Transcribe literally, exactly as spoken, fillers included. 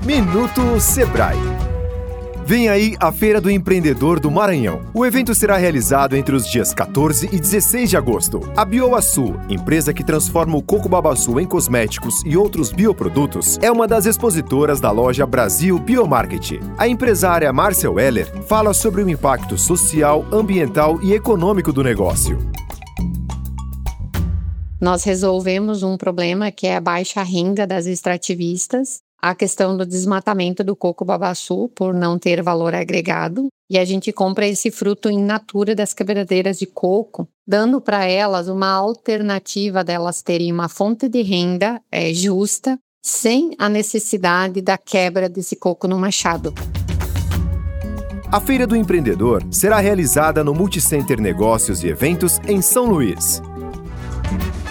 Minuto Sebrae. Vem aí a Feira do Empreendedor do Maranhão. O evento será realizado entre os dias quatorze e dezesseis de agosto. A Bioaçu, empresa que transforma o coco babaçu em cosméticos e outros bioprodutos, é uma das expositoras da loja Brasil Biomarket. A empresária Márcia Weller fala sobre o impacto social, ambiental e econômico do negócio. Nós resolvemos um problema que é a baixa renda das extrativistas, a questão do desmatamento do coco babaçu por não ter valor agregado, e a gente compra esse fruto in natura das quebradeiras de coco, dando para elas uma alternativa delas terem uma fonte de renda é, justa, sem a necessidade da quebra desse coco no machado. A Feira do Empreendedor será realizada no Multicenter Negócios e Eventos em São Luís.